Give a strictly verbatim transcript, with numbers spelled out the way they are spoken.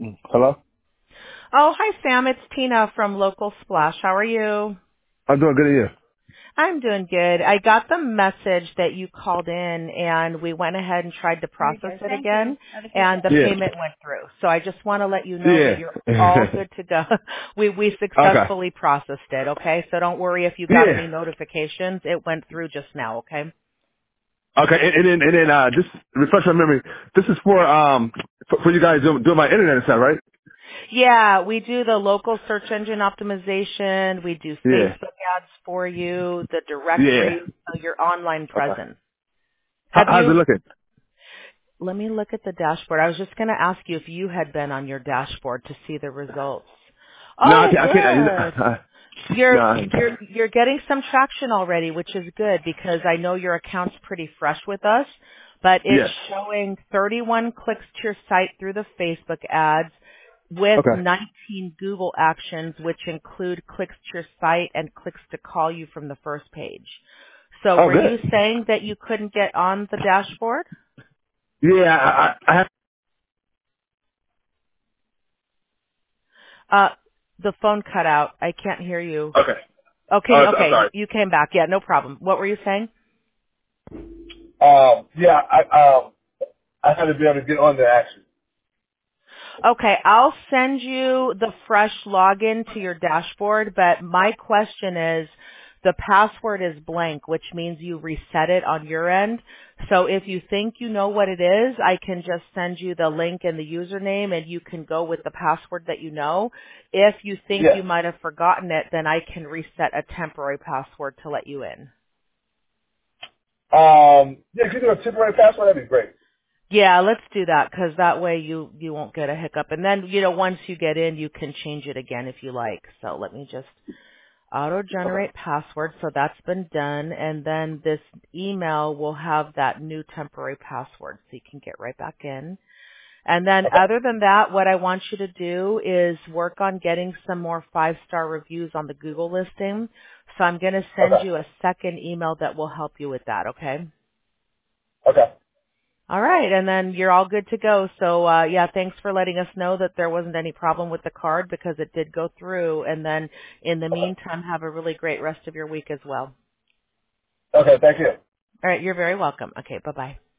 Hello? Oh, hi Sam. It's Tina from Local Splash. How are you? I'm doing good here. I'm doing good. I got the message that you called in and we went ahead and tried to Very process good. it Thank you. again Have a good and the day. Yeah. payment went through. So I just want to let you know that you're all Yeah. good to go. We we okay. successfully processed it, okay? So don't worry if you got Yeah. any notifications. It went through just now, okay? Okay, and, and then, and then, uh, just refresh my memory. This is for, um, for, for you guys doing, doing my internet stuff, right? Yeah, we do the local search engine optimization. We do Yeah. Facebook ads for you, the Yeah. directory, so your online Okay. presence. How, Have how's it you looking? Let me look at the dashboard. I was just going to ask you if you had been on your dashboard to see the results. No, I Oh, can't, I can't, good. I, I, You're no. you're you're getting some traction already, which is good because I know your account's pretty fresh with us, but it's Yes. showing thirty-one clicks to your site through the Facebook ads with Okay. nineteen Google actions, which include clicks to your site and clicks to call you from the first page. So Oh, were you good. saying that you couldn't get on the dashboard? Yeah, I, I, I have, Uh, the phone cut out. I can't hear you. okay. Okay, Uh, I'm okay, you, sorry. you came back. Yeah, no problem. What were you saying? Um, yeah, I, um, I had to be able to get on the action. Okay, I'll send you the fresh login to your dashboard, but my question is, the password is blank, which means you reset it on your end. So if you think you know what it is, I can just send you the link and the username and you can go with the password that you know. If you think Yeah. you might have forgotten it, then I can reset a temporary password to let you in. Um, yeah, if you do a temporary password, that'd be great. Yeah, let's do that because that way you you won't get a hiccup. And then you know once you get in, you can change it again if you like. So let me just auto Okay. generate password. So that's been done, and then this email will have that new temporary password, so you can get right back in. And then Okay. other than that, what I want you to do is work on getting some more five star reviews on the Google listing. So I'm going to send Okay. you a second email that will help you with that. Okay. Okay. All right, and then you're all good to go. So, uh, yeah, thanks for letting us know that there wasn't any problem with the card because it did go through. And then in the Okay. meantime, have a really great rest of your week as well. Okay. Thank you. All right, you're very welcome. Okay, bye-bye.